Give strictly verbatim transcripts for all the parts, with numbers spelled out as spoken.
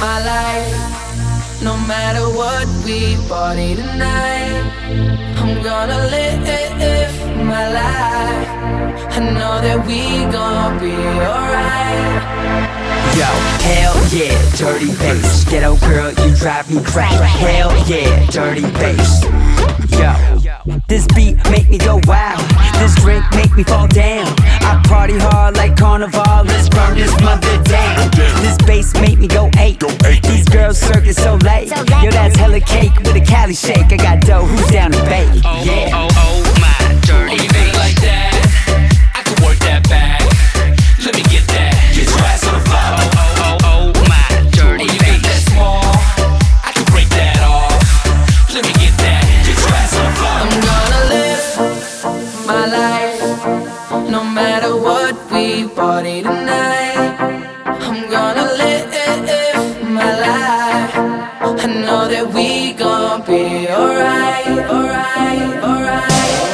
my life. No matter what, we party tonight. I'm gonna live my life. I know that we gon' be alright. Yo, hell yeah, dirty bass. Ghetto girl, you drive me crazy. Hell yeah, dirty bass. Yo, this beat make me go wild. This drink make me fall down. I party hard like carnival. Let's burn this mother down. This bass make me go eight. These girls circus so late. Yo, that's hella cake with a Cali shake. I got dough, who's down to bake? Yeah. Oh, oh, oh, my dirty Oh, you feel like that? I can work that back. Let me get that. Get your ass on the floor. Oh, oh, oh, my dirty Oh, you got that small? I can break that off. Let me get that. Get your ass on the floor. I'm gonna live my life. No matter what, we party tonight. I'm gonna live my life. I know that we gon' be alright, alright, alright.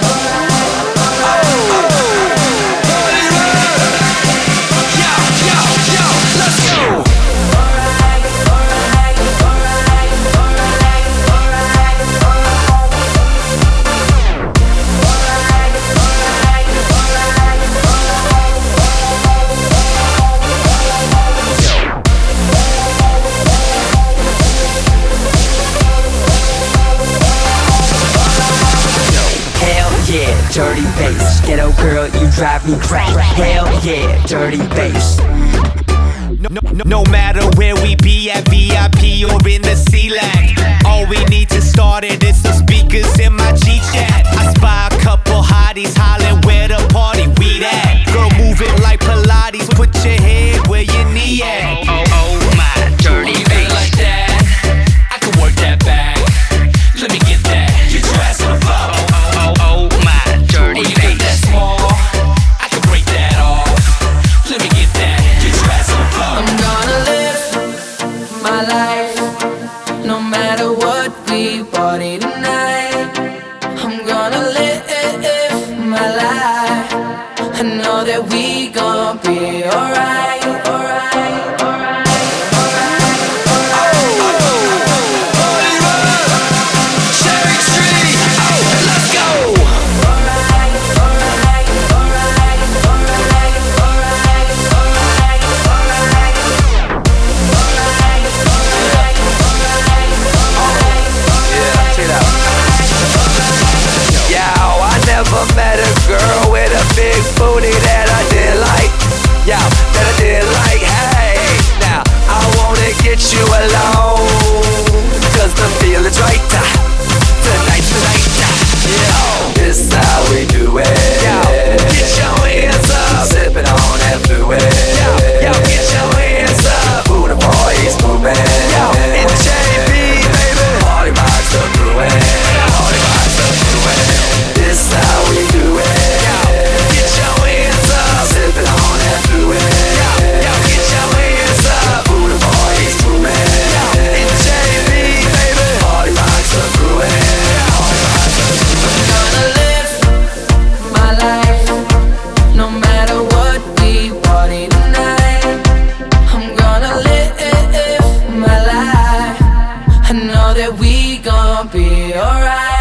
Dirty bass, ghetto girl, you drive me crazy. Hell yeah, dirty bass. No, no, no matter where we be, at V I P or in the C-Lac, all we need to start it is some speakers in my G-Chat. I spy a couple hotties hollering where the party we at. Girl, move it like Pilates, put your head where your knee at. Oh, oh, oh, my dirty bass. Like that, I can work that back. Let me get that. Get your ass on the floor. Oh, oh, oh, my dirty bass. Oh, you got that small? I can break that off. Let me get that. Get your ass on the floor. I'm gonna live my life. No matter what, we party tonight. I'm gonna live my life. I know that we gon' be alright, alright, alright. Met a girl with a big booty that I did like. Yeah, that I did like. Hey, now I wanna get you alone, cause the feeling's right. Tonight's the night. Yeah, this how we do it. Yeah, get your hands up. Sipping on that fluid. Yeah, yeah, get your hands up. Who the boys moving? Yeah, in the J B, baby. Party rocks the fluid. Party rocks the fluid. This how we do it. Yeah, get your hands up. Sipping on that fluid. Yeah, yeah, get your hands up. Who the boys moving? Yeah, in the J B, baby. Party rocks the fluid. Party rocks the fluid. Gonna live my life. No matter what, we party tonight. I'm gonna live my life. I know that we gon' be alright.